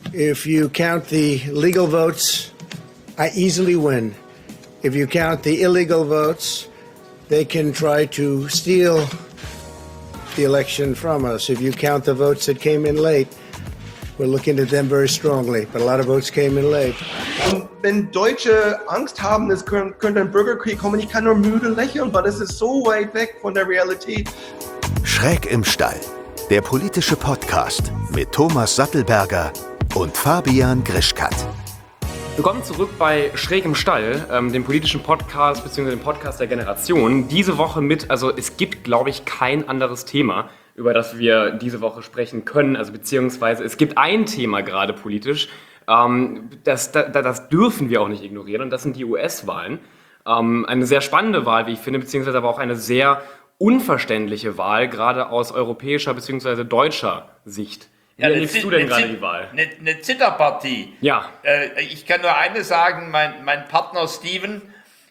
If you count the legal votes, I easily win. If you count the illegal votes, they can try to steal the election from us. If you count the votes that came in late, we're looking at them very strongly, but a lot of votes came in late. Und wenn Deutsche Angst haben, es könnte ein Bürgerkrieg kommen, ich kann nur müde lächeln, weil das ist so weit weg von der Realität. Schräg im Stall, der politische Podcast mit Thomas Sattelberger und Fabian Grischkat. Willkommen zurück bei Schräg im Stall, dem politischen Podcast bzw. dem Podcast der Generation. Diese Woche es gibt, glaube ich, kein anderes Thema, über das wir diese Woche sprechen können. Also beziehungsweise es gibt ein Thema gerade politisch, das dürfen wir auch nicht ignorieren, und das sind die US-Wahlen. Eine sehr spannende Wahl, wie ich finde, beziehungsweise aber auch eine sehr unverständliche Wahl, gerade aus europäischer bzw. deutscher Sicht. Wie erlebst du denn gerade die Wahl? Eine Zitterpartie. Ja. Ich kann nur eines sagen, mein Partner Steven,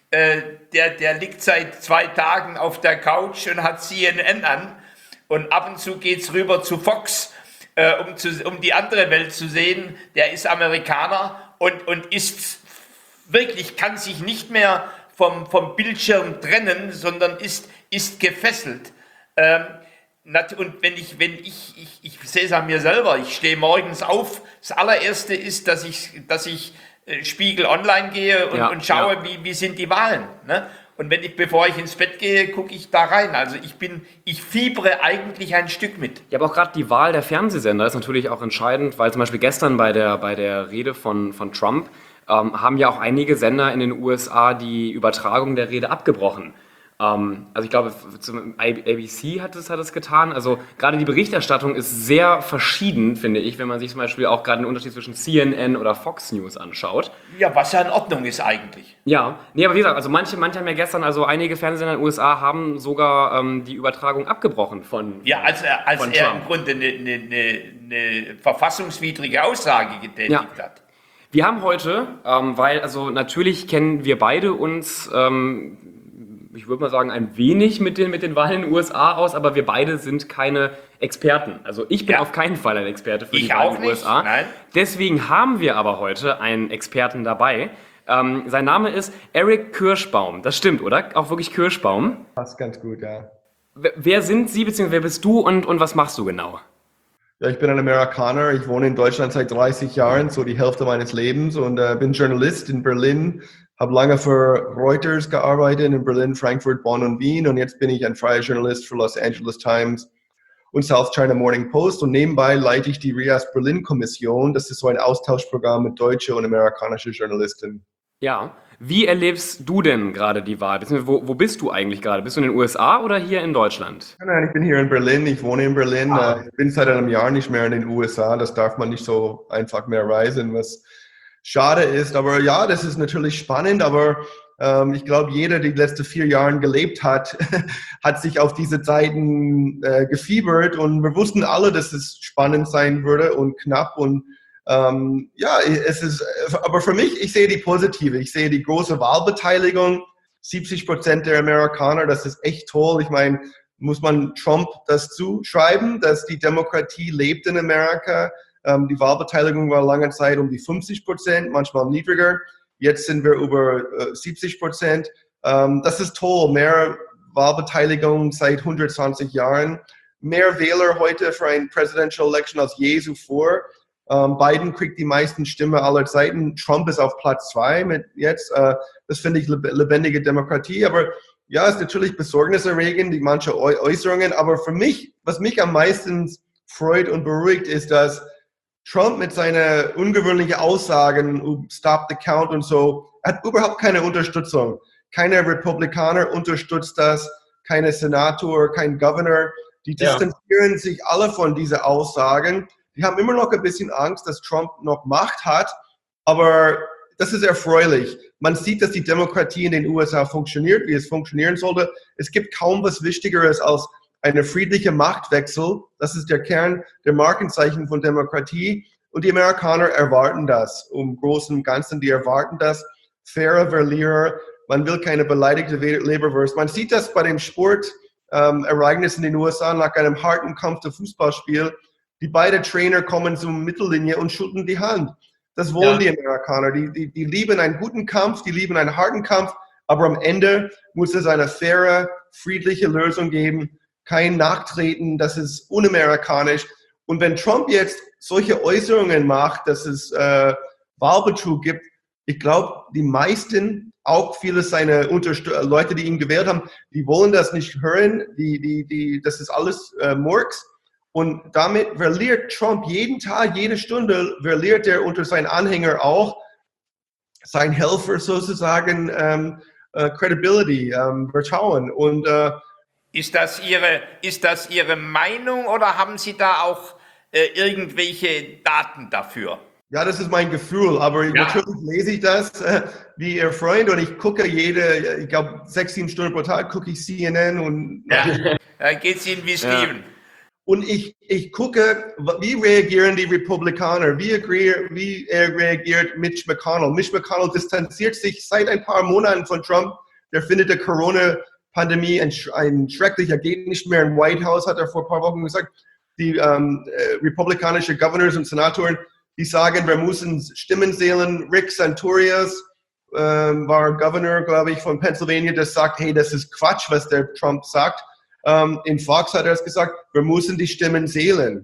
der liegt seit 2 Tagen auf der Couch und hat CNN an. Und ab und zu geht's rüber zu Fox, um die andere Welt zu sehen. Der ist Amerikaner und ist wirklich, kann sich nicht mehr vom Bildschirm trennen, sondern ist gefesselt. Und wenn ich sehe es an mir selber, ich stehe morgens auf, das allererste ist, dass ich Spiegel Online gehe und schaue, wie sind die Wahlen, ne? Und bevor ich ins Bett gehe, gucke ich da rein. Also ich fiebere eigentlich ein Stück mit. Ja, aber auch gerade die Wahl der Fernsehsender ist natürlich auch entscheidend, weil zum Beispiel gestern bei der Rede von Trump haben ja auch einige Sender in den USA die Übertragung der Rede abgebrochen. Also ich glaube, zum ABC hat es getan. Also gerade die Berichterstattung ist sehr verschieden, finde ich, wenn man sich zum Beispiel auch gerade den Unterschied zwischen CNN oder Fox News anschaut. Ja, was ja in Ordnung ist eigentlich. Ja, nee, aber wie gesagt, also manche haben ja gestern, also einige Fernsehsender in den USA haben sogar die Übertragung abgebrochen von Ja, als von er Trump. im Grunde eine verfassungswidrige Aussage getätigt hat. Wir haben heute, weil also natürlich kennen wir beide uns ich würde mal sagen, ein wenig mit den Wahlen in den USA aus, aber wir beide sind keine Experten. Also ich bin auf keinen Fall ein Experte für die Wahlen in den USA. Nein. Deswegen haben wir aber heute einen Experten dabei. Sein Name ist Eric Kirschbaum. Das stimmt, oder? Auch wirklich Kirschbaum. Passt ganz gut, ja. Wer sind Sie, beziehungsweise wer bist du und was machst du genau? Ja, ich bin ein Amerikaner. Ich wohne in Deutschland seit 30 Jahren, so die Hälfte meines Lebens, und bin Journalist in Berlin. Habe lange für Reuters gearbeitet in Berlin, Frankfurt, Bonn und Wien, und jetzt bin ich ein freier Journalist für Los Angeles Times und South China Morning Post, und nebenbei leite ich die RIAS Berlin Kommission. Das ist so ein Austauschprogramm mit deutsche und amerikanische Journalisten. Ja, wie erlebst du denn gerade die Wahl? Beziehungsweise wo bist du eigentlich gerade? Bist du in den USA oder hier in Deutschland? Nein, ich bin hier in Berlin, ich wohne in Berlin. Ich bin seit einem Jahr nicht mehr in den USA, das darf man nicht so einfach mehr reisen, was schade ist. Aber ja, das ist natürlich spannend, aber ich glaube, jeder, der die letzten 4 Jahre gelebt hat, hat sich auf diese Zeiten gefiebert, und wir wussten alle, dass es spannend sein würde und knapp, und es ist, aber für mich, ich sehe die positive, ich sehe die große Wahlbeteiligung, 70% der Amerikaner, das ist echt toll. Ich meine, muss man Trump das zuschreiben, dass die Demokratie lebt in Amerika? Die Wahlbeteiligung war lange Zeit um die 50%, manchmal niedriger. Jetzt sind wir über 70%. Das ist toll, mehr Wahlbeteiligung seit 120 Jahren, mehr Wähler heute für eine Presidential Election als je zuvor. Biden kriegt die meisten Stimmen aller Zeiten. Trump ist auf Platz 2 mit jetzt. Das finde ich lebendige Demokratie. Aber ja, ist natürlich besorgniserregend, die manche Äußerungen. Aber für mich, was mich am meisten freut und beruhigt, ist, dass Trump mit seinen ungewöhnlichen Aussagen, Stop the Count und so, hat überhaupt keine Unterstützung. Keine Republikaner unterstützt das, keine Senator, kein Governor. Die distanzieren sich alle von diesen Aussagen. Die haben immer noch ein bisschen Angst, dass Trump noch Macht hat, aber das ist erfreulich. Man sieht, dass die Demokratie in den USA funktioniert, wie es funktionieren sollte. Es gibt kaum was Wichtigeres als eine friedliche Machtwechsel. Das ist der Kern, der Markenzeichen von Demokratie. Und die Amerikaner erwarten das. Im Großen und Ganzen, die erwarten das. Faire Verlierer. Man will keine beleidigte Leberwurst. Man sieht das bei dem Sportereignis in den USA nach einem harten Kampf der Fußballspiel. Die beiden Trainer kommen zur Mittellinie und schütteln die Hand. Das wollen die Amerikaner. Die lieben einen guten Kampf, die lieben einen harten Kampf, aber am Ende muss es eine faire, friedliche Lösung geben. Kein Nachtreten, das ist unamerikanisch. Und wenn Trump jetzt solche Äußerungen macht, dass es Wahlbetrug gibt, ich glaube, die meisten, auch viele seiner Leute, die ihn gewählt haben, die wollen das nicht hören. Das ist alles Murks. Und damit verliert Trump jeden Tag, jede Stunde, verliert er unter seinen Anhänger auch sein Helfer sozusagen Credibility, Vertrauen. Und ist das Ihre Meinung oder haben Sie da auch irgendwelche Daten dafür? ja, das ist mein Gefühl, aber natürlich lese ich das wie Ihr Freund und ich gucke ich glaube 6-7 Stunden pro Tag gucke ich CNN und Da geht es Ihnen wie Steven. Und ich gucke, wie reagieren die Republikaner, wie reagiert Mitch McConnell. Mitch McConnell distanziert sich seit ein paar Monaten von Trump. Der findet die Corona-Pandemie ein schrecklicher, geht nicht mehr im White House, hat er vor ein paar Wochen gesagt. Die republikanische Governors und Senatoren, die sagen, wir müssen Stimmen zählen. Rick Santorius war Governor, glaube ich, von Pennsylvania, der sagt, hey, das ist Quatsch, was der Trump sagt. In Fox hat er es gesagt, wir müssen die Stimmen zählen.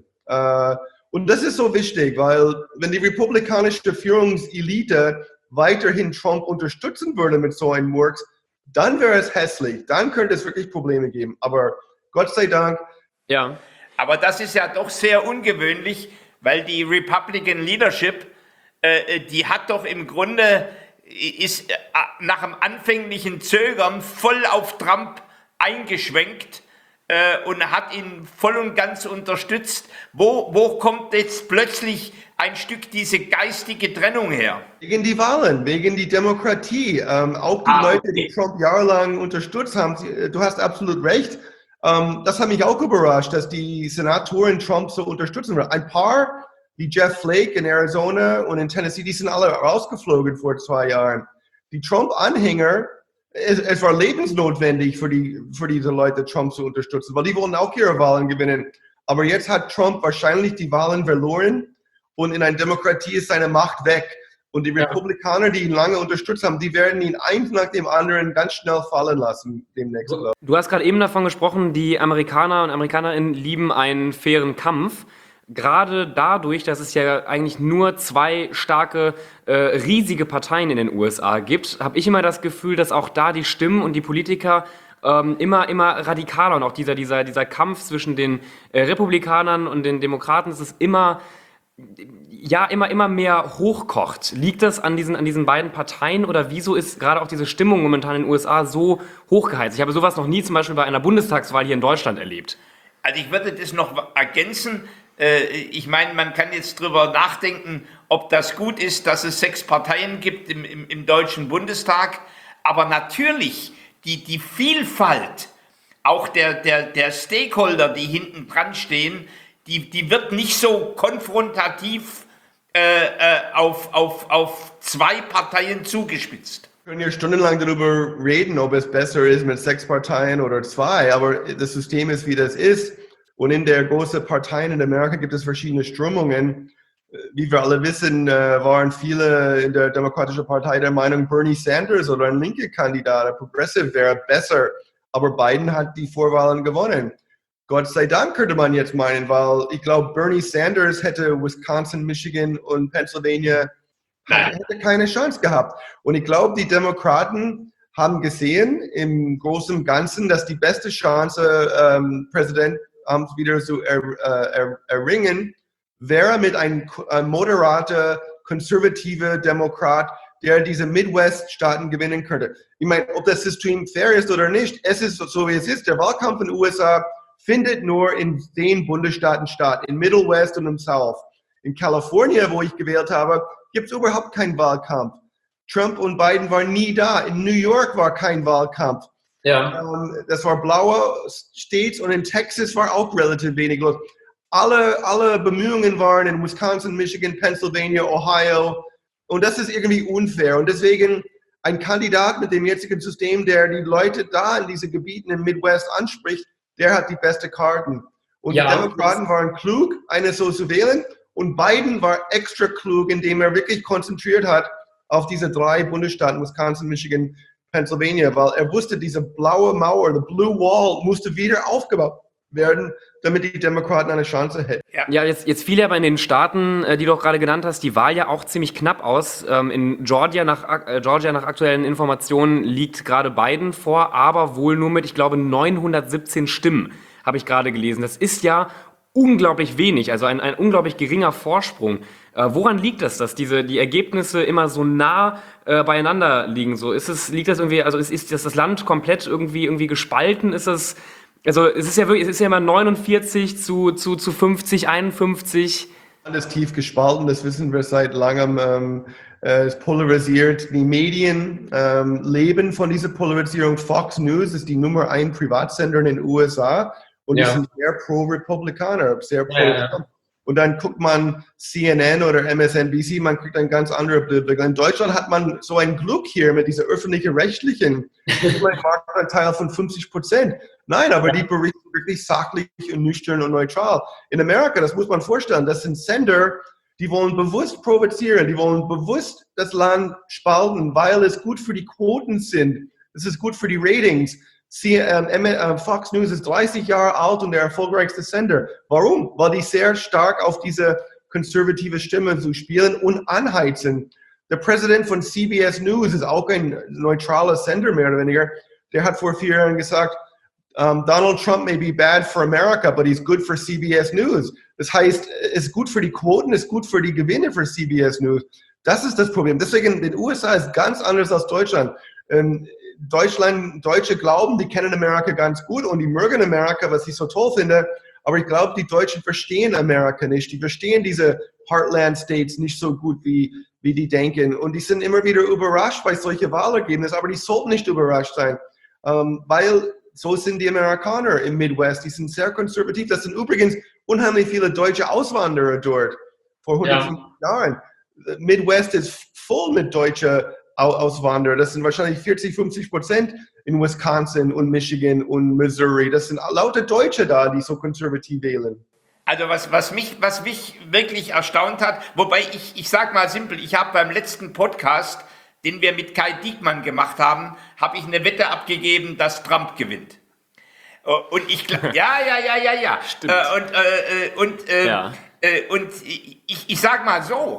Und das ist so wichtig, weil wenn die republikanische Führungselite weiterhin Trump unterstützen würde mit so einem Murks, dann wäre es hässlich. Dann könnte es wirklich Probleme geben. Aber Gott sei Dank. Ja. Aber das ist ja doch sehr ungewöhnlich, weil die Republican Leadership, die hat doch im Grunde, ist nach dem anfänglichen Zögern voll auf Trump eingeschwenkt und hat ihn voll und ganz unterstützt. Wo kommt jetzt plötzlich ein Stück diese geistige Trennung her? Wegen die Wahlen, wegen die Demokratie. Auch die Leute, die Trump jahrelang unterstützt haben, du hast absolut recht. Das hat mich auch überrascht, dass die Senatoren Trump so unterstützen. Ein paar, wie Jeff Flake in Arizona und in Tennessee, die sind alle rausgeflogen vor 2 Jahren. Die Trump-Anhänger, es war lebensnotwendig für diese Leute, Trump zu unterstützen, weil die wollen auch ihre Wahlen gewinnen. Aber jetzt hat Trump wahrscheinlich die Wahlen verloren und in einer Demokratie ist seine Macht weg. Und die Republikaner, die ihn lange unterstützt haben, die werden ihn eins nach dem anderen ganz schnell fallen lassen demnächst. Du hast gerade eben davon gesprochen, die Amerikaner und Amerikanerinnen lieben einen fairen Kampf. Gerade dadurch, dass es ja eigentlich nur 2 starke, riesige Parteien in den USA gibt, habe ich immer das Gefühl, dass auch da die Stimmen und die Politiker immer radikaler und auch dieser Kampf zwischen den Republikanern und den Demokraten, das ist immer mehr hochkocht. Liegt das an diesen beiden Parteien oder wieso ist gerade auch diese Stimmung momentan in den USA so hochgeheizt? Ich habe sowas noch nie zum Beispiel bei einer Bundestagswahl hier in Deutschland erlebt. Also ich würde das noch ergänzen. Ich meine, man kann jetzt drüber nachdenken, ob das gut ist, dass es 6 Parteien gibt im Deutschen Bundestag. Aber natürlich die Vielfalt auch der Stakeholder, die hinten dran stehen, die wird nicht so konfrontativ auf 2 Parteien zugespitzt. Wir können ja stundenlang darüber reden, ob es besser ist mit 6 Parteien oder 2, aber das System ist, wie das ist. Und in der großen Parteien in Amerika gibt es verschiedene Strömungen. Wie wir alle wissen, waren viele in der Demokratischen Partei der Meinung, Bernie Sanders oder ein linker Kandidat, ein Progressive, wäre besser. Aber Biden hat die Vorwahlen gewonnen. Gott sei Dank könnte man jetzt meinen, weil ich glaube, Bernie Sanders hätte Wisconsin, Michigan und Pennsylvania hätte keine Chance gehabt. Und ich glaube, die Demokraten haben gesehen im Großen und Ganzen, dass die beste Chance, Präsident wieder zu erringen, wäre mit einem moderater, konservativer Demokrat, der diese Midwest-Staaten gewinnen könnte. Ich meine, ob das System fair ist oder nicht, es ist so, wie es ist. Der Wahlkampf in den USA findet nur in den Bundesstaaten statt, in Middle West und im South. In Kalifornien, wo ich gewählt habe, gibt es überhaupt keinen Wahlkampf. Trump und Biden waren nie da. In New York war kein Wahlkampf. Ja. Das war blaue States und in Texas war auch relativ wenig los. Alle Bemühungen waren in Wisconsin, Michigan, Pennsylvania, Ohio und das ist irgendwie unfair und deswegen ein Kandidat mit dem jetzigen System, der die Leute da in diesen Gebieten im Midwest anspricht, der hat die besten Karten. Und Ja, die Demokraten waren klug, eine so zu wählen. Und Biden war extra klug, indem er wirklich konzentriert hat auf diese 3 Bundesstaaten, Wisconsin, Michigan, Pennsylvania, weil er wusste, diese blaue Mauer, the blue wall, musste wieder aufgebaut werden, damit die Demokraten eine Chance hätten. Ja, jetzt fiel ja aber in den Staaten, die du auch gerade genannt hast, die Wahl ja auch ziemlich knapp aus. In Georgia nach aktuellen Informationen liegt gerade Biden vor, aber wohl nur mit, ich glaube, 917 Stimmen, habe ich gerade gelesen. Das ist ja unglaublich wenig, also ein unglaublich geringer Vorsprung. Woran liegt das, dass die Ergebnisse immer so nah beieinander liegen? So liegt das irgendwie, also ist das Land komplett irgendwie gespalten? Also es ist ja immer 49 zu 50, 51. Alles tief gespalten, das wissen wir seit langem. Es polarisiert. Die Medien leben von dieser Polarisierung. Fox News ist die Nummer 1 Privatsender in den USA und die sind sehr pro-Republikaner, sehr pro-Trump. Und dann guckt man CNN oder MSNBC, man kriegt ein ganz anderes Bild. In Deutschland hat man so ein Glück hier mit dieser öffentlich-rechtlichen Marktanteil von 50%. Nein, aber die berichten wirklich sachlich und nüchtern und neutral. In Amerika, das muss man vorstellen, das sind Sender, die wollen bewusst provozieren, die wollen bewusst das Land spalten, weil es gut für die Quoten sind. Es ist gut für die Ratings. Fox News ist 30 Jahre alt und der erfolgreichste Sender. Warum? Weil die sehr stark auf diese konservative Stimme zu spielen und anheizen. Der Präsident von CBS News ist auch ein neutraler Sender, mehr oder weniger. Der hat vor 4 Jahren gesagt, Donald Trump may be bad for America, but he's good for CBS News. Das heißt, es ist gut für die Quoten, es ist gut für die Gewinne für CBS News. Das ist das Problem. Deswegen, in den USA ist ganz anders als Deutschland. Deutsche glauben, die kennen Amerika ganz gut und die mögen Amerika, was ich so toll finde. Aber ich glaube, die Deutschen verstehen Amerika nicht. Die verstehen diese Heartland States nicht so gut, wie die denken. Und die sind immer wieder überrascht bei solchen Wahlergebnissen. Aber die sollten nicht überrascht sein, weil so sind die Amerikaner im Midwest. Die sind sehr konservativ. Das sind übrigens unheimlich viele deutsche Auswanderer dort vor 150 Jahren. Midwest ist voll mit deutschen Auswanderer. Das sind wahrscheinlich 40-50% in Wisconsin und Michigan und Missouri. Das sind lauter Deutsche da, die so konservativ wählen. Also was mich wirklich erstaunt hat, wobei ich sag mal simpel, ich habe beim letzten Podcast, den wir mit Kai Diekmann gemacht haben, habe ich eine Wette abgegeben, dass Trump gewinnt. Und ich glaube, ja. Stimmt. Und ich sag mal so,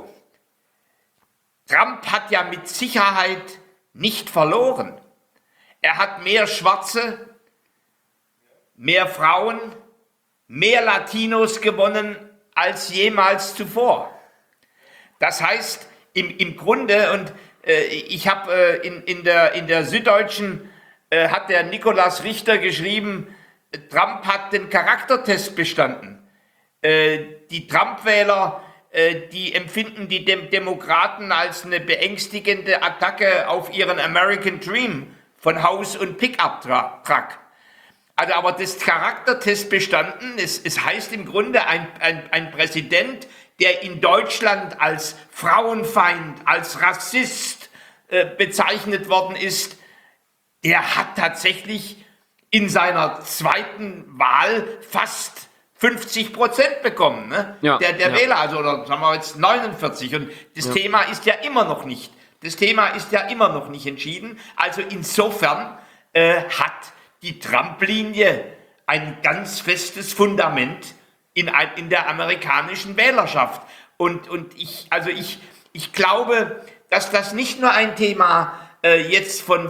Trump hat ja mit Sicherheit nicht verloren. Er hat mehr Schwarze, mehr Frauen, mehr Latinos gewonnen als jemals zuvor. Das heißt, im Grunde, und ich habe in der Süddeutschen, hat der Nikolaus Richter geschrieben, Trump hat den Charaktertest bestanden. Die Trump-Wähler, die empfinden die Demokraten als eine beängstigende Attacke auf ihren American Dream von Haus- und Pickup-Truck. Also aber das Charaktertest bestanden, es heißt im Grunde, ein Präsident, der in Deutschland als Frauenfeind, als Rassist bezeichnet worden ist, der hat tatsächlich in seiner zweiten Wahl fast 50% bekommen, ne? Ja, Der Wähler, also oder sagen wir jetzt 49. Und das Thema ist ja immer noch nicht entschieden. Also insofern hat die Trump-Linie ein ganz festes Fundament in der amerikanischen Wählerschaft. Und ich glaube, dass das nicht nur ein Thema jetzt von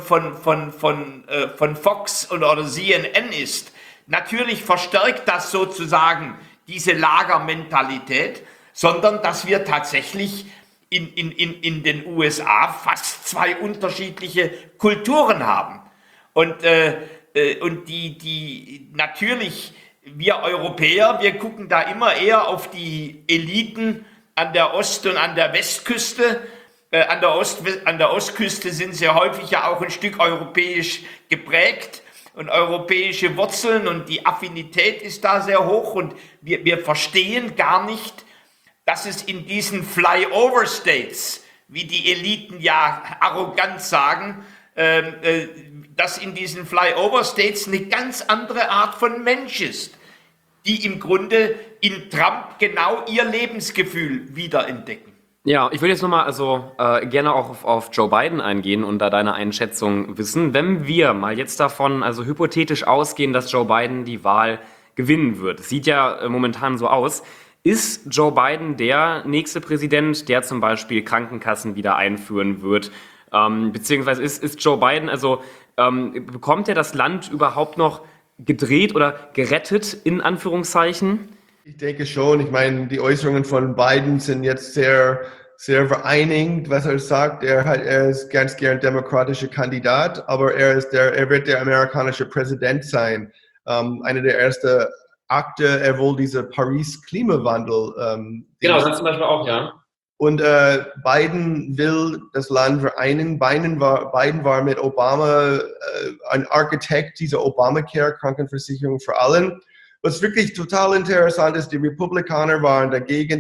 Fox oder CNN ist. Natürlich verstärkt das sozusagen diese Lagermentalität, sondern dass wir tatsächlich in den USA fast 2 unterschiedliche Kulturen haben. Und die natürlich, wir Europäer, wir gucken da immer eher auf die Eliten an der Ost- und an der Westküste. An der Ostküste sind sie häufig ja auch ein Stück europäisch geprägt und europäische Wurzeln, und die Affinität ist da sehr hoch, und wir verstehen gar nicht, dass es in diesen Flyover States, wie die Eliten ja arrogant sagen, dass in diesen Flyover States eine ganz andere Art von Mensch ist. die im Grunde in Trump genau ihr Lebensgefühl wiederentdecken. Ja, ich würde jetzt nochmal gerne auch auf Joe Biden eingehen und da deine Einschätzung wissen. Wenn wir mal jetzt davon hypothetisch ausgehen, dass Joe Biden die Wahl gewinnen wird, es sieht ja momentan so aus, ist Joe Biden der nächste Präsident, der zum Beispiel Krankenkassen wieder einführen wird? Beziehungsweise ist Joe Biden, bekommt er das Land überhaupt noch gedreht oder gerettet, in Anführungszeichen? Ich denke schon. Ich meine, die Äußerungen von Biden sind jetzt sehr, sehr vereinigt, was er sagt. Er ist ganz gern demokratischer Kandidat, aber er wird der amerikanische Präsident sein. Eine der ersten Akte, er will diese Paris-Klimawandel. Genau, das zum Beispiel auch, ja. Und Biden will das Land vereinen. Biden war mit Obama ein Architekt dieser Obamacare-Krankenversicherung für allen. Was wirklich total interessant ist, die Republikaner waren dagegen.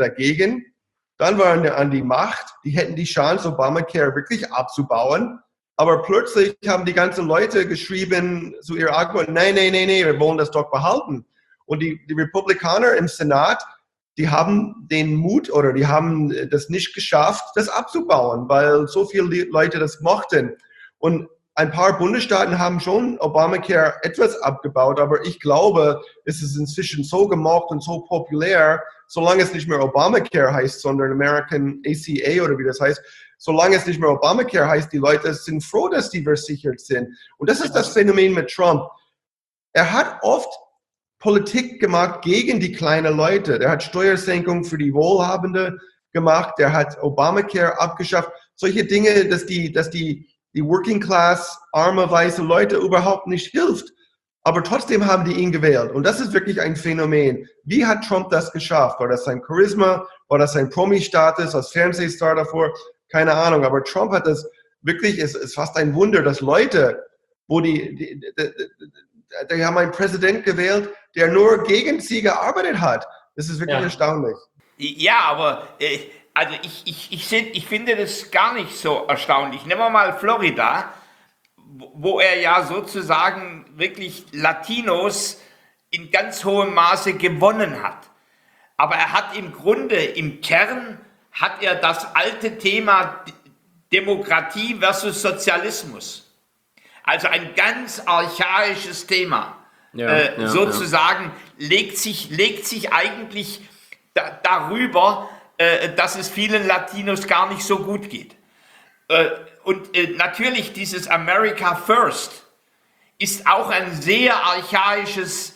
Dann waren sie an die Macht. Die hätten die Chance, Obamacare wirklich abzubauen. Aber plötzlich haben die ganzen Leute geschrieben zu ihrer Argument, nein, wir wollen das doch behalten. Und die Republikaner im Senat, die haben den Mut oder die haben das nicht geschafft, das abzubauen, weil so viele Leute das mochten. Und ein paar Bundesstaaten haben schon Obamacare etwas abgebaut, aber ich glaube, es ist inzwischen so gemocht und so populär, solange es nicht mehr Obamacare heißt, sondern American ACA oder wie das heißt, solange es nicht mehr Obamacare heißt, die Leute sind froh, dass die versichert sind. Und das ist das Phänomen mit Trump. Er hat oft Politik gemacht gegen die kleinen Leute. Der hat Steuersenkungen für die Wohlhabende gemacht, der hat Obamacare abgeschafft. Solche Dinge, dass die Working Class, arme, weiße Leute überhaupt nicht hilft. Aber trotzdem haben die ihn gewählt. Und das ist wirklich ein Phänomen. Wie hat Trump das geschafft? War das sein Charisma? War das sein Promi-Status als Fernsehstar davor? Keine Ahnung. Aber Trump hat das wirklich, es ist fast ein Wunder, dass Leute, die haben einen Präsident gewählt, der nur gegen sie gearbeitet hat. Das ist wirklich erstaunlich. Ja, aber ich finde das gar nicht so erstaunlich. Nehmen wir mal Florida, wo er ja sozusagen wirklich Latinos in ganz hohem Maße gewonnen hat. Aber er hat im Grunde, im Kern, hat er das alte Thema Demokratie versus Sozialismus. Also ein ganz archaisches Thema. Sozusagen legt sich eigentlich darüber, dass es vielen Latinos gar nicht so gut geht. Und natürlich dieses America First ist auch ein sehr archaisches,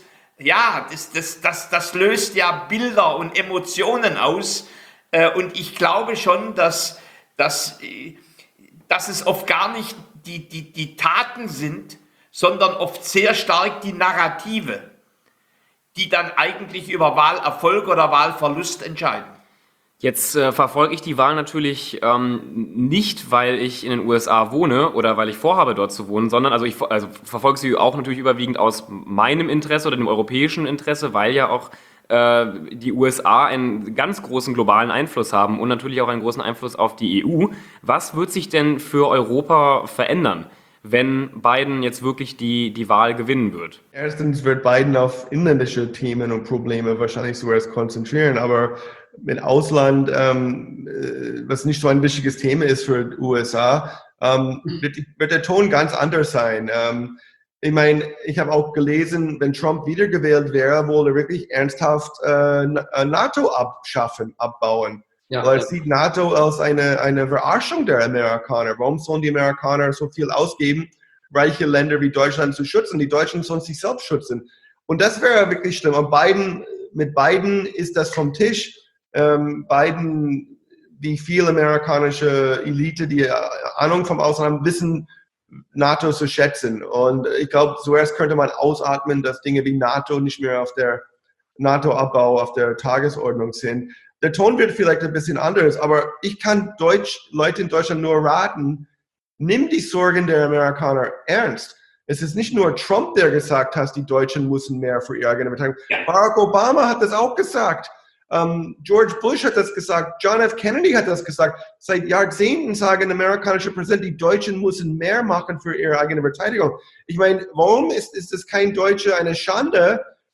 das löst ja Bilder und Emotionen aus. Und ich glaube schon, dass es oft gar nicht die Taten sind, sondern oft sehr stark die Narrative, die dann eigentlich über Wahlerfolg oder Wahlverlust entscheiden. Jetzt verfolge ich die Wahl natürlich nicht, weil ich in den USA wohne oder weil ich vorhabe, dort zu wohnen, sondern ich verfolge sie auch natürlich überwiegend aus meinem Interesse oder dem europäischen Interesse, weil ja auch die USA einen ganz großen globalen Einfluss haben und natürlich auch einen großen Einfluss auf die EU. Was wird sich denn für Europa verändern, wenn Biden jetzt wirklich die Wahl gewinnen wird? Erstens wird Biden auf inländische Themen und Probleme wahrscheinlich zuerst konzentrieren, aber mit Ausland, was nicht so ein wichtiges Thema ist für die USA, wird der Ton ganz anders sein. Ich meine, ich habe auch gelesen, wenn Trump wiedergewählt wäre, wolle er wirklich ernsthaft NATO abbauen. Ja, weil er sieht NATO als eine Verarschung der Amerikaner. Warum sollen die Amerikaner so viel ausgeben, reiche Länder wie Deutschland zu schützen? Die Deutschen sollen sich selbst schützen. Und das wäre wirklich schlimm. Und mit Biden ist das vom Tisch. Biden, wie viel amerikanische Elite, die Ahnung vom Ausland haben, wissen NATO zu schätzen. Und ich glaube, zuerst könnte man ausatmen, dass Dinge wie NATO nicht mehr auf der NATO-Abbau auf der Tagesordnung sind. Der Ton wird vielleicht ein bisschen anders, aber ich kann Leute in Deutschland nur raten, nimm die Sorgen der Amerikaner ernst. Es ist nicht nur Trump, der gesagt hat, die Deutschen müssen mehr für ihre eigene Beteiligung. Barack Obama hat das auch gesagt. George Bush hat das gesagt, John F. Kennedy hat das gesagt. Seit Jahrzehnten sagen amerikanische Präsidenten, die Deutschen müssen mehr machen für ihre eigene Verteidigung. Ich meine, warum ist es kein Deutscher eine Schande,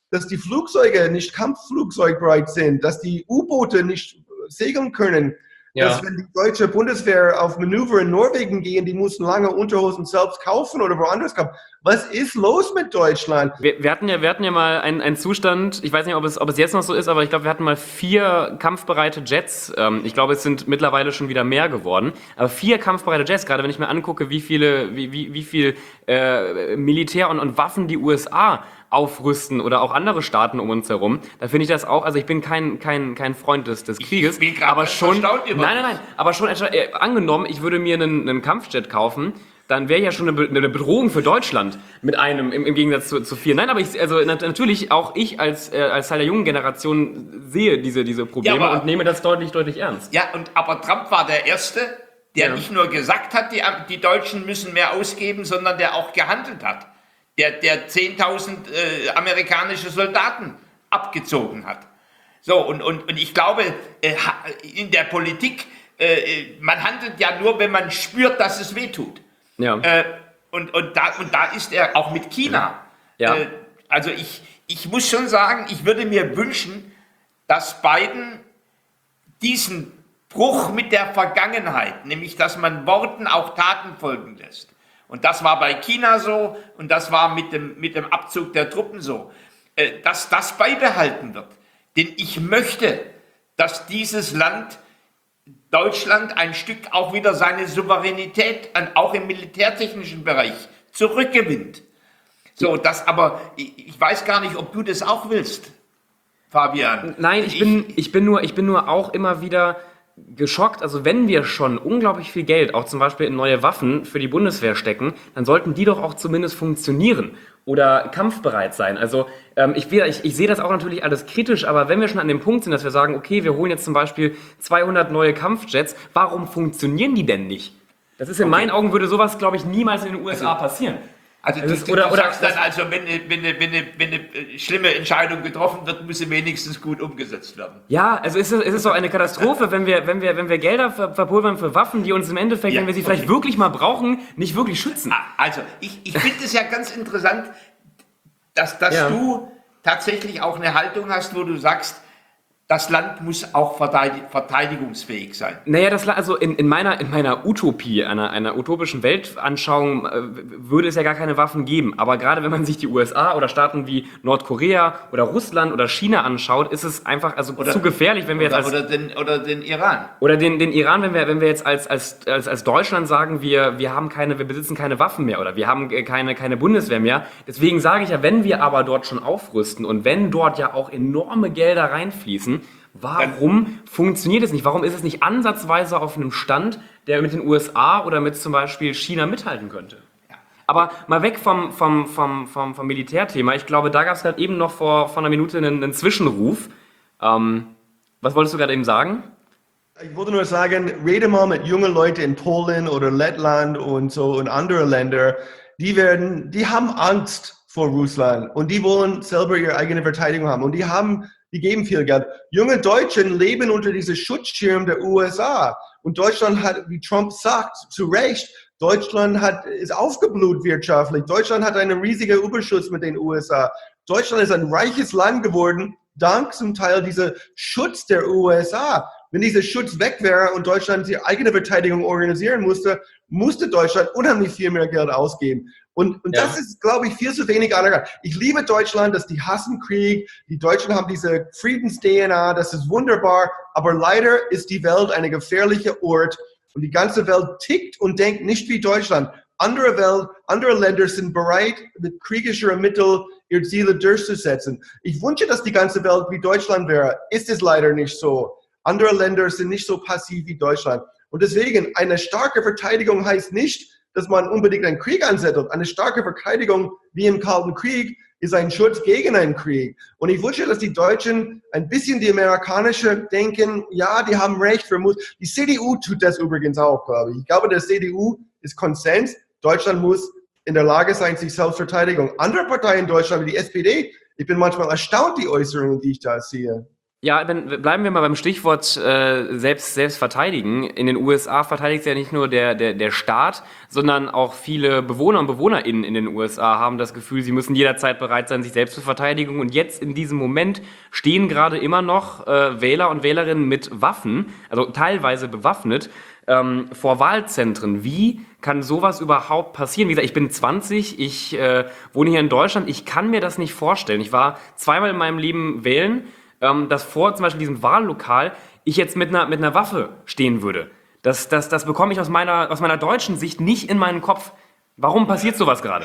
dass die Flugzeuge nicht kampfflugzeugbereit sind, dass die U-Boote nicht segeln können. Dass wenn die deutsche Bundeswehr auf Manöver in Norwegen gehen, die mussten lange Unterhosen selbst kaufen oder woanders kaufen. Was ist los mit Deutschland? Wir hatten ja mal einen Zustand, ich weiß nicht, ob es jetzt noch so ist, aber ich glaube, wir hatten mal 4 kampfbereite Jets. Ich glaube, es sind mittlerweile schon wieder mehr geworden. Aber 4 kampfbereite Jets, gerade wenn ich mir angucke, wie viel Militär und Waffen die USA aufrüsten oder auch andere Staaten um uns herum, da finde ich das auch, also ich bin kein Freund des Krieges, Ich bin gerade aber schon, nein, aber schon angenommen, ich würde mir einen Kampfjet kaufen, dann wäre ja schon eine Bedrohung für Deutschland mit einem, im Gegensatz zu 4. Nein, aber natürlich auch ich als Teil der jungen Generation sehe diese Probleme und nehme das deutlich ernst. Ja, aber Trump war der Erste, der nicht nur gesagt hat, die Deutschen müssen mehr ausgeben, sondern der auch gehandelt hat. Der 10.000 amerikanische Soldaten abgezogen hat. So, und ich glaube, in der Politik, man handelt ja nur, wenn man spürt, dass es wehtut. Ja. Und da ist er auch mit China. Ja. Also ich muss schon sagen, ich würde mir wünschen, dass Biden diesen Bruch mit der Vergangenheit, nämlich dass man Worten auch Taten folgen lässt. Und das war bei China so und das war mit dem Abzug der Truppen so, dass das beibehalten wird. Denn ich möchte, dass dieses Land, Deutschland, ein Stück auch wieder seine Souveränität, auch im militärtechnischen Bereich, zurückgewinnt. So, aber ich weiß gar nicht, ob du das auch willst, Fabian. Nein, ich bin nur auch immer wieder geschockt, also wenn wir schon unglaublich viel Geld auch zum Beispiel in neue Waffen für die Bundeswehr stecken, dann sollten die doch auch zumindest funktionieren oder kampfbereit sein. Also ich sehe das auch natürlich alles kritisch, aber wenn wir schon an dem Punkt sind, dass wir sagen, okay, wir holen jetzt zum Beispiel 200 neue Kampfjets, warum funktionieren die denn nicht? Das ist in meinen Augen, würde sowas, glaube ich, niemals in den USA passieren. Also du sagst dann, also wenn eine schlimme Entscheidung getroffen wird, muss sie wenigstens gut umgesetzt werden. Ja, also es ist doch eine Katastrophe, wenn wir Gelder verpulvern für Waffen, die uns im Endeffekt, wenn wir sie vielleicht wirklich mal brauchen, nicht wirklich schützen. Also ich finde es ja ganz interessant, dass du tatsächlich auch eine Haltung hast, wo du sagst, das Land muss auch verteidigungsfähig sein. Naja, also in meiner Utopie, einer utopischen Weltanschauung, würde es ja gar keine Waffen geben. Aber gerade wenn man sich die USA oder Staaten wie Nordkorea oder Russland oder China anschaut, ist es einfach zu gefährlich, wenn wir jetzt oder den Iran. Oder den Iran, wenn wir jetzt als Deutschland sagen, wir besitzen keine Waffen mehr oder wir haben keine Bundeswehr mehr. Deswegen sage ich ja, wenn wir aber dort schon aufrüsten und wenn dort ja auch enorme Gelder reinfließen, warum funktioniert es nicht? Warum ist es nicht ansatzweise auf einem Stand, der mit den USA oder mit zum Beispiel China mithalten könnte? Ja. Aber mal weg vom Militärthema. Ich glaube, da gab es gerade eben noch vor einer Minute einen Zwischenruf. Was wolltest du gerade eben sagen? Ich wollte nur sagen, rede mal mit jungen Leuten in Polen oder Lettland und so und andere Länder, die haben Angst vor Russland und die wollen selber ihre eigene Verteidigung haben und die geben viel Geld. Junge Deutschen leben unter diesem Schutzschirm der USA. Und Deutschland hat, wie Trump sagt, zu Recht, Deutschland ist aufgeblutet wirtschaftlich. Deutschland hat einen riesigen Überschuss mit den USA. Deutschland ist ein reiches Land geworden, dank zum Teil dieser Schutz der USA. Wenn dieser Schutz weg wäre und Deutschland die eigene Verteidigung organisieren musste Deutschland unheimlich viel mehr Geld ausgeben. Und das ist, glaube ich, viel zu wenig anerkannt. Ich liebe Deutschland, dass die hassen Krieg. Die Deutschen haben diese Friedens-DNA, das ist wunderbar. Aber leider ist die Welt ein gefährlicher Ort und die ganze Welt tickt und denkt nicht wie Deutschland. Andere Länder sind bereit, mit kriegerischen Mitteln ihre Ziele durchzusetzen. Ich wünsche, dass die ganze Welt wie Deutschland wäre. Ist es leider nicht so. Andere Länder sind nicht so passiv wie Deutschland. Und deswegen, eine starke Verteidigung heißt nicht, dass man unbedingt einen Krieg anzettelt. Eine starke Verteidigung, wie im Kalten Krieg, ist ein Schutz gegen einen Krieg. Und ich wünsche, dass die Deutschen ein bisschen die amerikanische denken, ja, die haben recht. Die CDU tut das übrigens auch, glaube ich. Ich glaube, der CDU ist Konsens. Deutschland muss in der Lage sein, sich selbst zu verteidigen. Andere Parteien in Deutschland, wie die SPD, ich bin manchmal erstaunt, die Äußerungen, die ich da sehe. Ja, bleiben wir mal beim Stichwort selbst verteidigen. In den USA verteidigt ja nicht nur der Staat, sondern auch viele Bewohner und BewohnerInnen in den USA haben das Gefühl, sie müssen jederzeit bereit sein, sich selbst zu verteidigen. Und jetzt in diesem Moment stehen gerade immer noch Wähler und Wählerinnen mit Waffen, also teilweise bewaffnet, vor Wahlzentren. Wie kann sowas überhaupt passieren? Wie gesagt, ich bin 20, ich wohne hier in Deutschland, ich kann mir das nicht vorstellen. Ich war zweimal in meinem Leben wählen, dass vor zum Beispiel diesem Wahllokal ich jetzt mit einer Waffe stehen würde. Das bekomme ich aus meiner deutschen Sicht nicht in meinen Kopf. Warum passiert sowas gerade?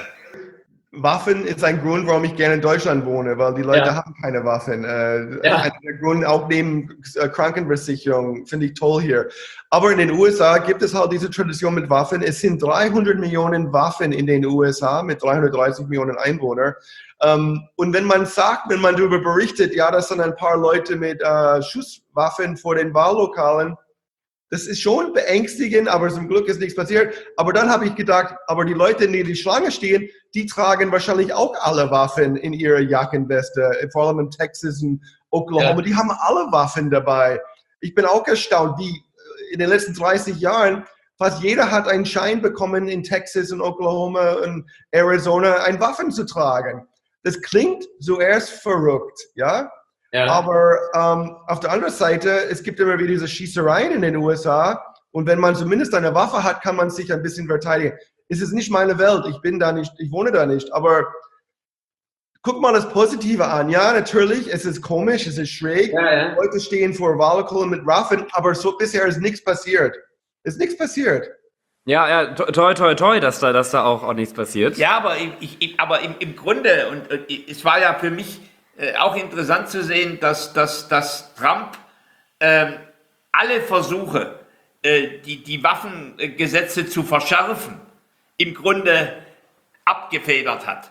Waffen ist ein Grund, warum ich gerne in Deutschland wohne, weil die Leute Ja. haben keine Waffen. Einer der Gründe, auch neben Krankenversicherung, finde ich toll hier. Aber in den USA gibt es halt diese Tradition mit Waffen. Es sind 300 Millionen Waffen in den USA mit 330 Millionen Einwohnern. Und wenn man darüber berichtet, ja, das sind ein paar Leute mit Schusswaffen vor den Wahllokalen, das ist schon beängstigend, aber zum Glück ist nichts passiert. Aber dann habe ich gedacht, aber die Leute, die in die Schlange stehen, die tragen wahrscheinlich auch alle Waffen in ihrer Jackenweste, vor allem in Texas und Oklahoma. Ja. Die haben alle Waffen dabei. Ich bin auch erstaunt, wie in den letzten 30 Jahren fast jeder hat einen Schein bekommen in Texas und Oklahoma und Arizona, ein Waffen zu tragen. Das klingt zuerst verrückt, ja? Ja. Aber auf der anderen Seite, es gibt immer wieder diese Schießereien in den USA und wenn man zumindest eine Waffe hat, kann man sich ein bisschen verteidigen. Es ist nicht meine Welt, ich bin da nicht, ich wohne da nicht, aber guck mal das Positive an. Ja, natürlich, es ist komisch, es ist schräg, ja. Leute stehen vor Wahllokalen mit Waffen, aber so bisher ist nichts passiert. Ist nichts passiert. Ja, toi, dass da auch nichts passiert. Ja, aber im Grunde, und es war ja für mich auch interessant zu sehen, dass Trump alle Versuche, die Waffengesetze zu verschärfen, im Grunde abgefedert hat.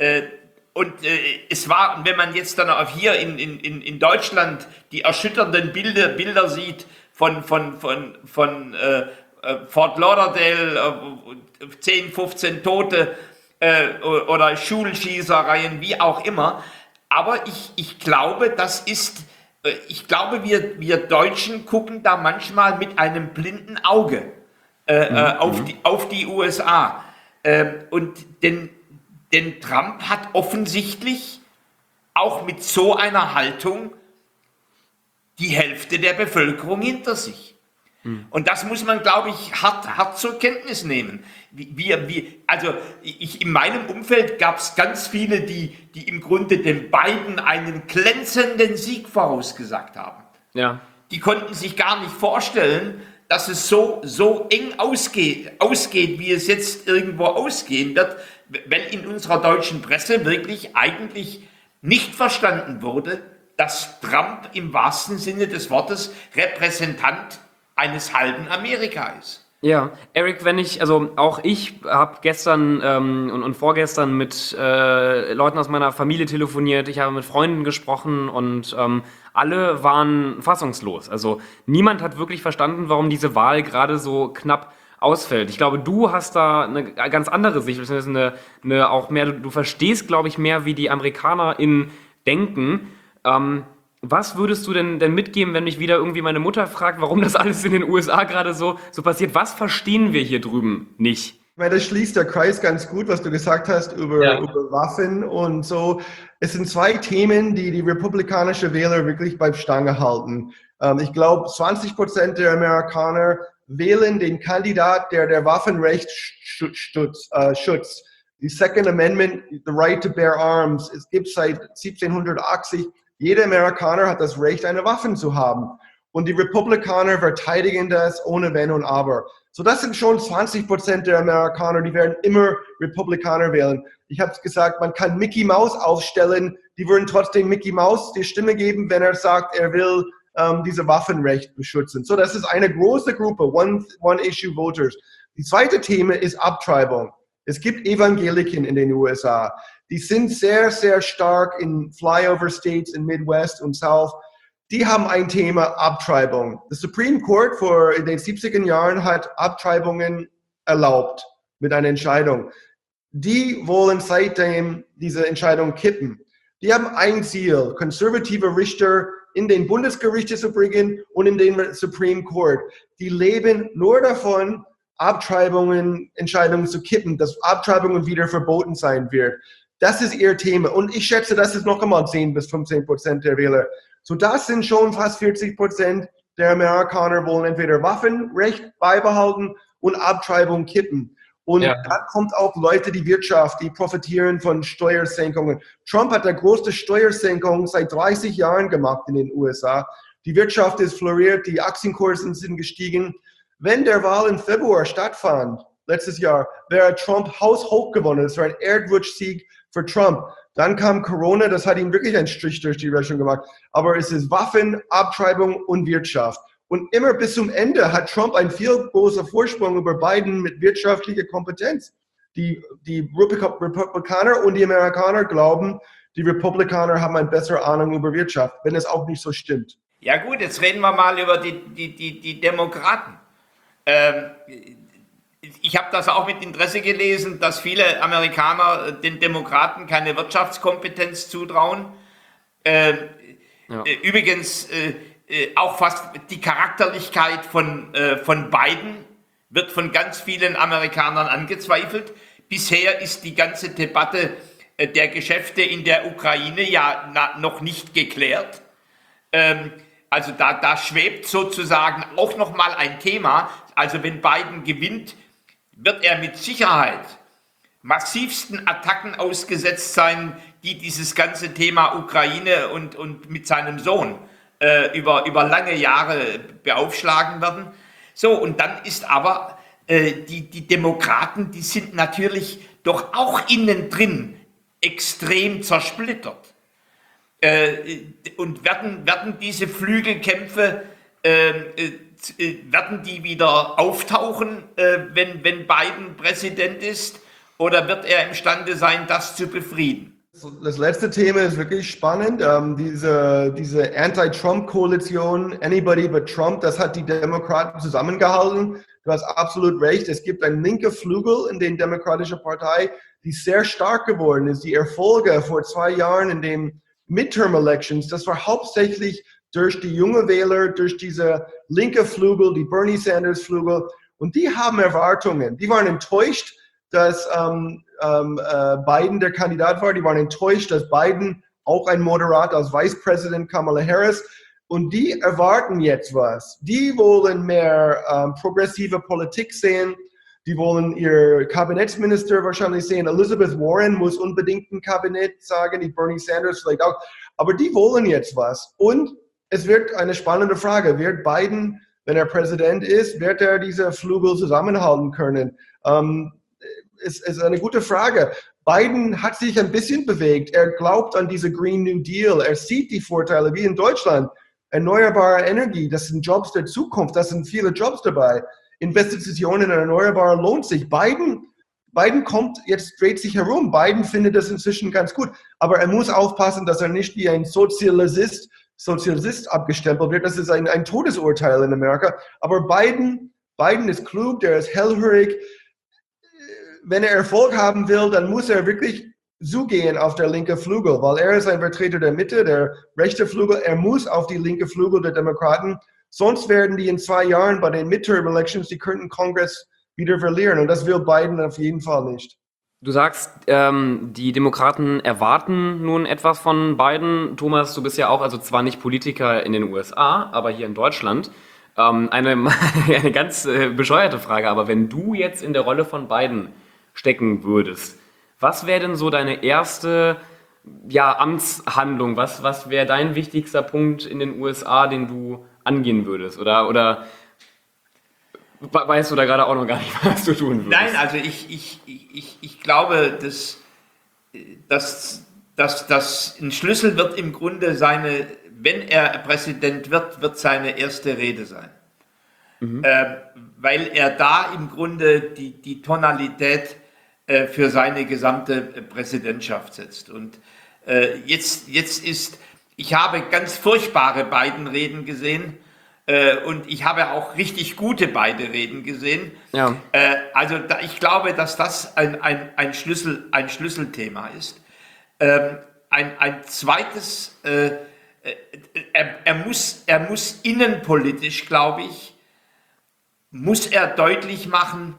Es war, wenn man jetzt dann auch hier in Deutschland die erschütternden Bilder sieht von Fort Lauderdale, 10, 15 Tote oder Schulschießereien, wie auch immer. Aber ich glaube, wir Deutschen gucken da manchmal mit einem blinden Auge auf die USA. Denn Trump hat offensichtlich auch mit so einer Haltung die Hälfte der Bevölkerung hinter sich. Und das muss man, glaube ich, hart zur Kenntnis nehmen. In meinem Umfeld gab es ganz viele, die im Grunde den Biden einen glänzenden Sieg vorausgesagt haben. Ja. Die konnten sich gar nicht vorstellen, dass es so eng ausgeht, wie es jetzt irgendwo ausgehen wird, weil in unserer deutschen Presse wirklich eigentlich nicht verstanden wurde, dass Trump im wahrsten Sinne des Wortes Repräsentant eines halben Amerika ist. Ja, Eric, auch ich habe gestern und vorgestern mit Leuten aus meiner Familie telefoniert, ich habe mit Freunden gesprochen und alle waren fassungslos. Also niemand hat wirklich verstanden, warum diese Wahl gerade so knapp ausfällt. Ich glaube, du hast da eine ganz andere Sicht, beziehungsweise du verstehst, glaube ich, mehr, wie die AmerikanerInnen denken. Was würdest du denn mitgeben, wenn mich wieder irgendwie meine Mutter fragt, warum das alles in den USA gerade so passiert? Was verstehen wir hier drüben nicht? Ich meine, das schließt der Kreis ganz gut, was du gesagt hast über Waffen und so. Es sind zwei Themen, die republikanische Wähler wirklich bei Stange halten. Ich glaube, 20% der Amerikaner wählen den Kandidat, der Waffenrecht schützt. Die Second Amendment, the right to bear arms, es gibt seit 1780. Jeder Amerikaner hat das Recht, eine Waffe zu haben. Und die Republikaner verteidigen das ohne Wenn und Aber. So, das sind schon 20% der Amerikaner, die werden immer Republikaner wählen. Ich habe es gesagt, man kann Mickey Mouse aufstellen, die würden trotzdem Mickey Mouse die Stimme geben, wenn er sagt, er will diese Waffenrecht beschützen. So, das ist eine große Gruppe, One-Issue-Voters. Die zweite Thema ist Abtreibung. Es gibt Evangeliken in den USA. Die sind sehr, sehr stark in Flyover States in Midwest und South. Die haben ein Thema Abtreibung. Das Supreme Court in den 70er Jahren hat Abtreibungen erlaubt mit einer Entscheidung. Die wollen seitdem diese Entscheidung kippen. Die haben ein Ziel. Konservative Richter in den Bundesgerichte zu bringen und in den Supreme Court. Die leben nur davon, Entscheidungen zu kippen, dass Abtreibungen wieder verboten sein wird. Das ist ihr Thema. Und ich schätze, das ist noch einmal 10 bis 15% der Wähler. So, das sind schon fast 40% der Amerikaner wollen entweder Waffenrecht beibehalten und Abtreibung kippen. Und da kommt auch Leute, die Wirtschaft, die profitieren von Steuersenkungen. Trump hat die größte Steuersenkung seit 30 Jahren gemacht in den USA. Die Wirtschaft ist floriert, die Aktienkurse sind gestiegen. Wenn der Wahl im Februar stattfand, letztes Jahr, wäre Trump haushoch gewonnen. Das war ein Erdrutschsieg für Trump. Dann kam Corona, das hat ihm wirklich einen Strich durch die Rechnung gemacht. Aber es ist Waffen, Abtreibung und Wirtschaft. Und immer bis zum Ende hat Trump einen viel großen Vorsprung über Biden mit wirtschaftlicher Kompetenz. Die Republikaner und die Amerikaner glauben, die Republikaner haben eine bessere Ahnung über Wirtschaft, wenn es auch nicht so stimmt. Ja gut, jetzt reden wir mal über die Demokraten. Ich habe das auch mit Interesse gelesen, dass viele Amerikaner den Demokraten keine Wirtschaftskompetenz zutrauen. Übrigens auch fast die Charakterlichkeit von Biden wird von ganz vielen Amerikanern angezweifelt. Bisher ist die ganze Debatte der Geschäfte in der Ukraine ja noch nicht geklärt. Also da schwebt sozusagen auch nochmal ein Thema. Also wenn Biden gewinnt, wird er mit Sicherheit massivsten Attacken ausgesetzt sein, die dieses ganze Thema Ukraine und mit seinem Sohn über lange Jahre beaufschlagen werden. So, und dann ist aber die Demokraten, die sind natürlich doch auch innen drin extrem zersplittert. Und werden diese Flügelkämpfe, werden die wieder auftauchen, wenn Biden Präsident ist, oder wird er imstande sein, das zu befrieden? Das letzte Thema ist wirklich spannend. Diese Anti-Trump-Koalition, Anybody but Trump, das hat die Demokraten zusammengehalten. Du hast absolut recht. Es gibt einen linken Flügel in der Demokratischen Partei, die sehr stark geworden ist. Die Erfolge vor 2 Jahren in den Midterm-Elections, das war hauptsächlich durch die jungen Wähler, durch diese linke Flügel, die Bernie Sanders-Flügel. Und die haben Erwartungen. Die waren enttäuscht, dass Biden der Kandidat war. Die waren enttäuscht, dass Biden auch ein Moderat als Vice President Kamala Harris. Und die erwarten jetzt was. Die wollen mehr progressive Politik sehen. Die wollen ihr Kabinettsminister wahrscheinlich sehen. Elizabeth Warren muss unbedingt ein Kabinett sagen, die Bernie Sanders vielleicht auch. Aber die wollen jetzt was. Und es wird eine spannende Frage. Wird Biden, wenn er Präsident ist, wird er diese Flügel zusammenhalten können? Ist eine gute Frage. Biden hat sich ein bisschen bewegt. Er glaubt an diese Green New Deal. Er sieht die Vorteile, wie in Deutschland. Erneuerbare Energie, das sind Jobs der Zukunft. Das sind viele Jobs dabei. Investitionen in Erneuerbare lohnt sich. Biden kommt, jetzt dreht sich herum. Biden findet das inzwischen ganz gut. Aber er muss aufpassen, dass er nicht wie ein Sozialist abgestempelt wird. Das ist ein Todesurteil in Amerika. Aber Biden ist klug, der ist hellhörig. Wenn er Erfolg haben will, dann muss er wirklich zugehen auf der linken Flügel, weil er ist ein Vertreter der Mitte, der rechte Flügel. Er muss auf die linke Flügel der Demokraten. Sonst werden die in 2 Jahren bei den Midterm-Elections, die könnten Kongress wieder verlieren. Und das will Biden auf jeden Fall nicht. Du sagst, die Demokraten erwarten nun etwas von Biden. Thomas, du bist ja auch, also zwar nicht Politiker in den USA, aber hier in Deutschland. Eine ganz bescheuerte Frage, aber wenn du jetzt in der Rolle von Biden stecken würdest, was wäre denn so deine erste Amtshandlung? Was wäre dein wichtigster Punkt in den USA, den du angehen würdest? Oder weißt du da gerade auch noch gar nicht, was du tun würdest? Nein, also ich glaube, dass ein Schlüssel wird im Grunde wenn er Präsident wird seine erste Rede sein. Weil er da im Grunde die Tonalität für seine gesamte Präsidentschaft setzt. Und ich habe ganz furchtbare Biden-Reden gesehen und ich habe auch richtig gute beide Reden gesehen. Ja. Ich glaube, dass das ein Schlüsselthema ist. Ein zweites er muss innenpolitisch, glaube ich, muss er deutlich machen,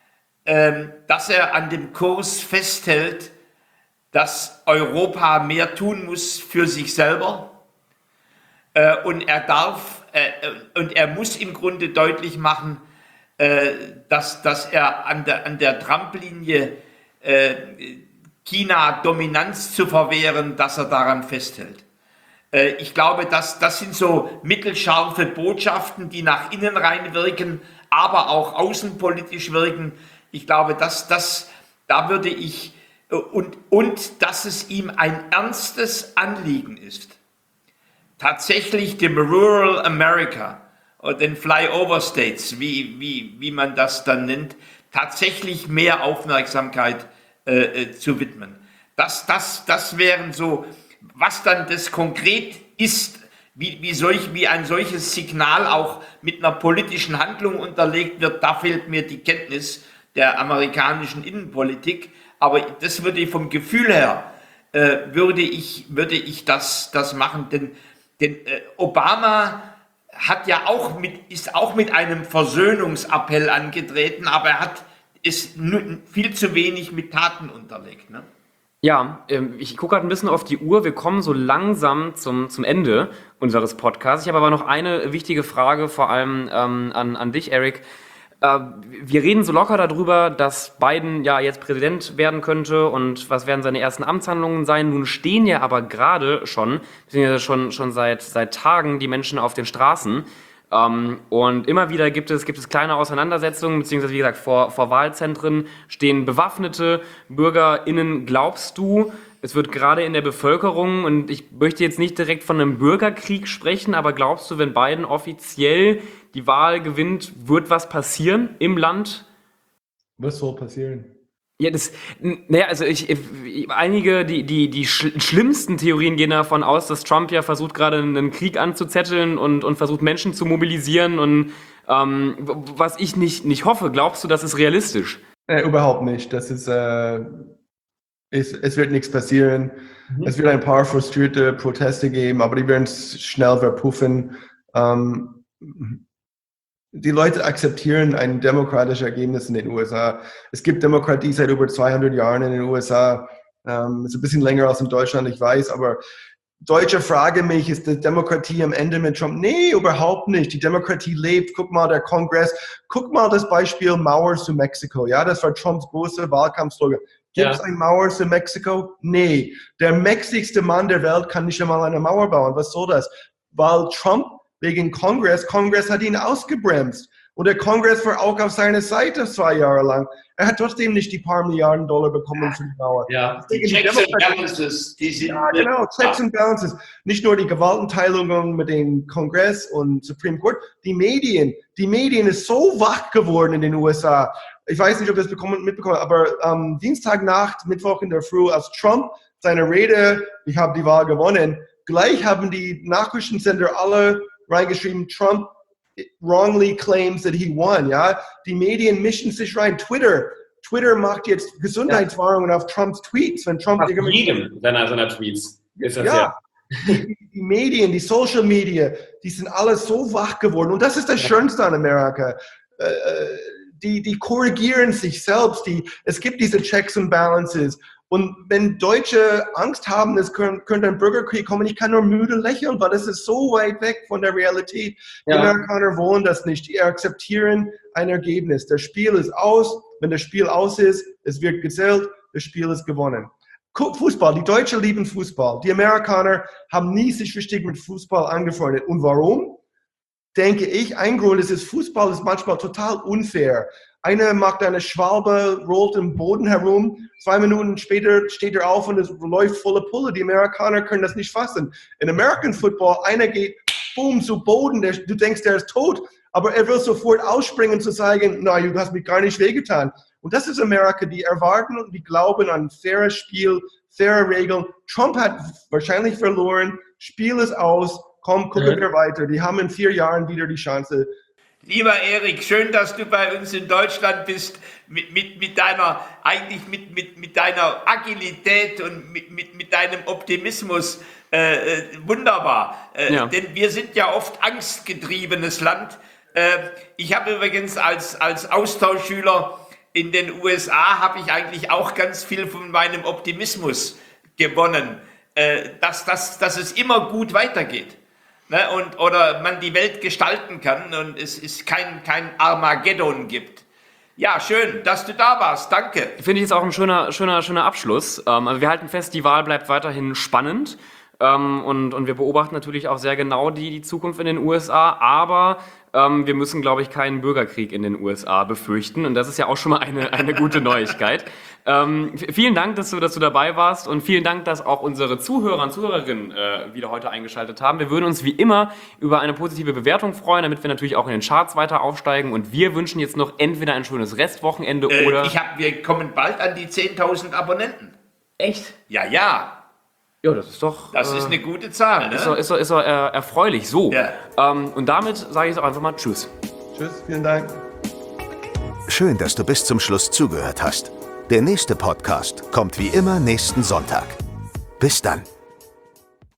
dass er an dem Kurs festhält, dass Europa mehr tun muss für sich selber. Und er muss im Grunde deutlich machen, dass er an der Trump-Linie China Dominanz zu verwehren, dass er daran festhält. Ich glaube, das sind so mittelscharfe Botschaften, die nach innen rein wirken, aber auch außenpolitisch wirken. Ich glaube, da würde ich, und dass es ihm ein ernstes Anliegen ist, tatsächlich dem Rural America oder den Flyover States, wie man das dann nennt, tatsächlich mehr Aufmerksamkeit zu widmen. Das wären so, was dann das konkret ist, wie ein solches Signal auch mit einer politischen Handlung unterlegt wird, da fehlt mir die Kenntnis der amerikanischen Innenpolitik, aber das würde ich vom Gefühl her, würde ich das machen, denn Obama hat ja ist auch mit einem Versöhnungsappell angetreten, aber er hat es viel zu wenig mit Taten unterlegt, ne? Ja, ich gucke gerade ein bisschen auf die Uhr. Wir kommen so langsam zum Ende unseres Podcasts. Ich habe aber noch eine wichtige Frage, vor allem an dich, Eric. Wir reden so locker darüber, dass Biden ja jetzt Präsident werden könnte und was werden seine ersten Amtshandlungen sein. Nun stehen ja aber gerade beziehungsweise schon seit Tagen die Menschen auf den Straßen. Und immer wieder gibt es kleine Auseinandersetzungen, beziehungsweise wie gesagt, vor Wahlzentren stehen bewaffnete BürgerInnen. Glaubst du, es wird gerade in der Bevölkerung, und ich möchte jetzt nicht direkt von einem Bürgerkrieg sprechen, aber glaubst du, wenn Biden offiziell die Wahl gewinnt, wird was passieren im Land? Was soll passieren? Ja, also einige, die schlimmsten Theorien gehen davon aus, dass Trump ja versucht, gerade einen Krieg anzuzetteln und versucht, Menschen zu mobilisieren und was ich nicht hoffe. Glaubst du, das ist realistisch? Überhaupt nicht. Das ist, es wird nichts passieren. Es wird ein paar frustrierte Proteste geben, aber die werden schnell verpuffen. Die Leute akzeptieren ein demokratisches Ergebnis in den USA. Es gibt Demokratie seit über 200 Jahren in den USA. Ist ein bisschen länger als in Deutschland, ich weiß, aber Deutsche fragen mich, ist die Demokratie am Ende mit Trump? Nee, überhaupt nicht. Die Demokratie lebt. Guck mal, der Kongress. Guck mal das Beispiel Mauer zu Mexiko. Ja, das war Trumps große Wahlkampfslogan. Gibt es eine Mauer zu Mexiko? Nee. Der mächtigste Mann der Welt kann nicht einmal eine Mauer bauen. Was soll das? Weil Trump wegen Kongress hat ihn ausgebremst. Und der Kongress war auch auf seiner Seite 2 Jahre lang. Er hat trotzdem nicht die paar Milliarden Dollar bekommen für die Mauer. Ja, die Checks and Balances, die sind... Ja, genau, Checks and Balances. Nicht nur die Gewaltenteilung mit dem Kongress und Supreme Court, die Medien ist so wach geworden in den USA. Ich weiß nicht, ob ihr das mitbekommen habt, aber Dienstagnacht, Mittwoch in der Früh, als Trump seine Rede, ich habe die Wahl gewonnen, gleich haben die Nachrichtensender alle reingeschrieben, Trump wrongly claims that he won, ja. Die Medien mischen sich rein. Twitter macht jetzt Gesundheitswarnungen auf Trumps Tweets, wenn Trump jedem seiner Tweets ist das ja. Die Medien, die Social Media, die sind alles so wach geworden. Und das ist das Schönste an Amerika. Die korrigieren sich selbst. Es gibt diese Checks and Balances. Und wenn Deutsche Angst haben, es könnte ein Bürgerkrieg kommen, ich kann nur müde lächeln, weil das ist so weit weg von der Realität. Die Amerikaner wollen das nicht. Die akzeptieren ein Ergebnis. Das Spiel ist aus. Wenn das Spiel aus ist, es wird gezählt, das Spiel ist gewonnen. Fußball, die Deutschen lieben Fußball. Die Amerikaner haben nie sich richtig mit Fußball angefreundet. Und warum? Denke ich, ein Grund ist, Fußball ist manchmal total unfair. Einer macht eine Schwalbe, rollt im Boden herum, 2 Minuten später steht er auf und es läuft volle Pulle. Die Amerikaner können das nicht fassen. In American Football, einer geht, boom, zu Boden, du denkst, der ist tot, aber er will sofort ausspringen zu sagen, nein, du hast mich gar nicht wehgetan. Und das ist Amerika, die erwarten und die glauben an faires Spiel, faire Regeln. Trump hat wahrscheinlich verloren, Spiel ist aus, komm, gucken wir weiter. Die haben in 4 Jahren wieder die Chance. Lieber Erik, schön, dass du bei uns in Deutschland bist, mit deiner Agilität und mit deinem Optimismus. Wunderbar. Ja. Denn wir sind ja oft angstgetriebenes Land. Ich habe übrigens als Austauschschüler in den USA habe ich eigentlich auch ganz viel von meinem Optimismus gewonnen, dass es immer gut weitergeht. Ne, oder man die Welt gestalten kann und es ist kein Armageddon gibt. Ja, schön, dass du da warst. Danke. Finde ich jetzt auch ein schöner Abschluss. Also wir halten fest, die Wahl bleibt weiterhin spannend. Und wir beobachten natürlich auch sehr genau die Zukunft in den USA, aber wir müssen, glaube ich, keinen Bürgerkrieg in den USA befürchten und das ist ja auch schon mal eine gute Neuigkeit. Vielen Dank, dass du dabei warst und vielen Dank, dass auch unsere Zuhörer und Zuhörerinnen wieder heute eingeschaltet haben. Wir würden uns wie immer über eine positive Bewertung freuen, damit wir natürlich auch in den Charts weiter aufsteigen und wir wünschen jetzt noch entweder ein schönes Restwochenende oder... Wir kommen bald an die 10.000 Abonnenten. Echt? Ja. Ja, das ist doch... Das ist eine gute Zahl, ne? Ist doch erfreulich. So. Ja. Und damit sage ich auch einfach mal Tschüss. Tschüss, vielen Dank. Schön, dass du bis zum Schluss zugehört hast. Der nächste Podcast kommt wie immer nächsten Sonntag. Bis dann.